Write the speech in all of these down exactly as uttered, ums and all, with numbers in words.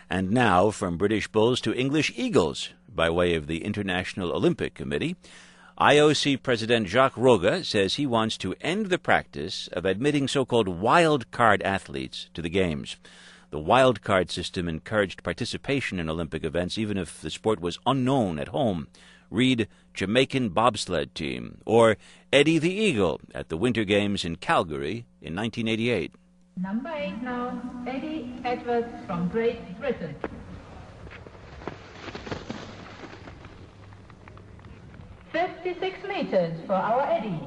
And now from British Bulls to English Eagles by way of the International Olympic Committee. I O C President Jacques Rogge says he wants to end the practice of admitting so-called wild card athletes to the Games. The wild card system encouraged participation in Olympic events even if the sport was unknown at home. Read Jamaican bobsled team, or Eddie the Eagle at the Winter Games in Calgary in nineteen eighty-eight. Number eight now, Eddie Edwards from Great Britain. fifty-six meters for our Eddie.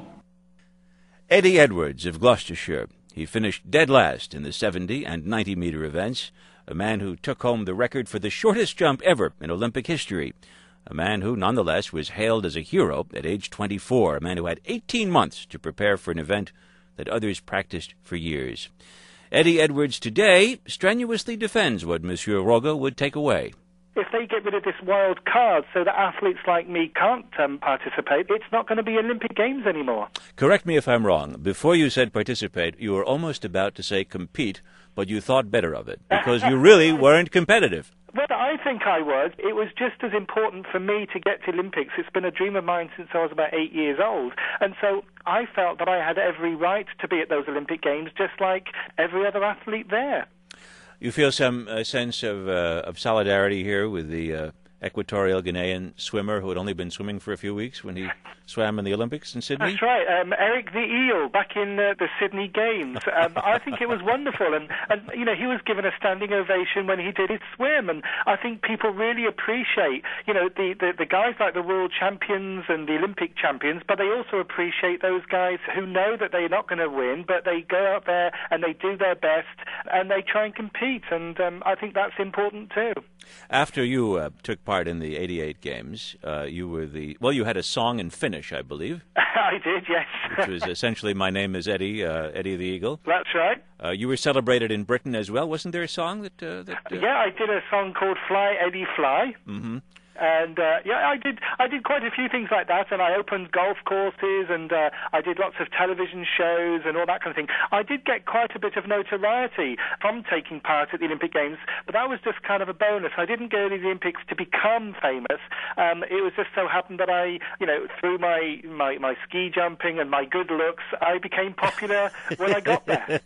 Eddie Edwards of Gloucestershire. He finished dead last in the seventy and ninety meter events, a man who took home the record for the shortest jump ever in Olympic history. A man who, nonetheless, was hailed as a hero at age twenty-four, a man who had eighteen months to prepare for an event that others practiced for years. Eddie Edwards today strenuously defends what Monsieur Rogge would take away. If they get rid of this wild card so that athletes like me can't um, participate, it's not going to be Olympic Games anymore. Correct me if I'm wrong. Before you said participate, you were almost about to say compete, but you thought better of it, because you really weren't competitive. Well, I think I was. It was just as important for me to get to Olympics. It's been a dream of mine since I was about eight years old. And so I felt that I had every right to be at those Olympic Games, just like every other athlete there. You feel some uh, sense of uh, of solidarity here with the uh, Equatorial Guinean swimmer who had only been swimming for a few weeks when he swam in the Olympics in Sydney? That's right, um, Eric the Eel back in uh, the Sydney Games. Um, I think it was wonderful, and, and you know he was given a standing ovation when he did his swim, and I think people really appreciate you know the, the, the guys like the world champions and the Olympic champions, but they also appreciate those guys who know that they're not going to win, but they go out there and they do their best and they try and compete, and um, I think that's important too. After you uh, took part in the eighty-eight Games, uh, you were the, well, you had a song in Finnish, I believe. I did, yes. Which was essentially My Name is Eddie, uh, Eddie the Eagle. That's right. Uh, you were celebrated in Britain as well. Wasn't there a song that... Uh, that uh... Yeah, I did a song called Fly, Eddie, Fly. Mm-hmm. And uh, yeah, I did. I did quite a few things like that, and I opened golf courses, and uh, I did lots of television shows and all that kind of thing. I did get quite a bit of notoriety from taking part at the Olympic Games, but that was just kind of a bonus. I didn't go to the Olympics to become famous. Um, it was just so happened that I, you know, through my, my, my ski jumping and my good looks, I became popular when I got there.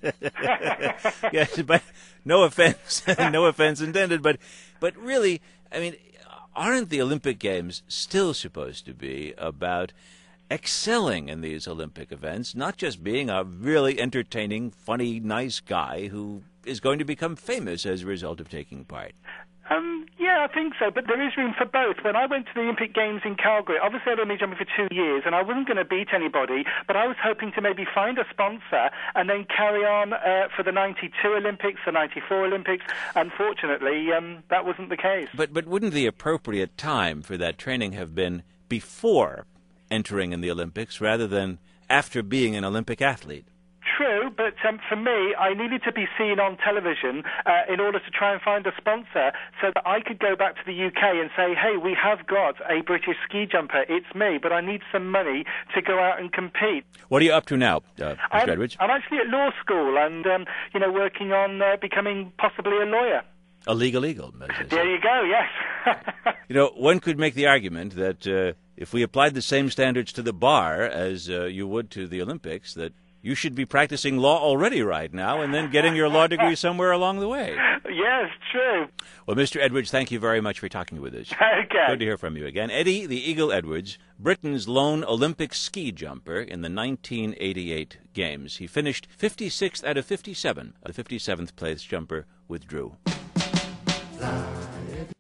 Yes, but no offense, no offense intended, but but really, I mean. Aren't the Olympic Games still supposed to be about excelling in these Olympic events, not just being a really entertaining, funny, nice guy who is going to become famous as a result of taking part? Um, yeah, I think so, but there is room for both. When I went to the Olympic Games in Calgary, obviously I'd only been jumping for two years, and I wasn't going to beat anybody, but I was hoping to maybe find a sponsor and then carry on uh, for the ninety-two Olympics, the ninety-four Olympics. Unfortunately, um, that wasn't the case. But, but wouldn't the appropriate time for that training have been before entering in the Olympics rather than after being an Olympic athlete? True, but um, for me, I needed to be seen on television uh, in order to try and find a sponsor so that I could go back to the U K and say, hey, we have got a British ski jumper, it's me, but I need some money to go out and compete. What are you up to now, uh, Mister I'm, Edwards? I'm actually at law school and, um, you know, working on uh, becoming possibly a lawyer. A legal eagle. There you go, yes. You know, one could make the argument that uh, if we applied the same standards to the bar as uh, you would to the Olympics, that you should be practicing law already right now and then getting your law degree somewhere along the way. Yes, true. Well, Mister Edwards, thank you very much for talking with us. Okay. Good to hear from you again. Eddie the Eagle Edwards, Britain's lone Olympic ski jumper in the nineteen eighty-eight Games. He finished fifty-sixth out of fifty-seven. The fifty-seventh place jumper withdrew.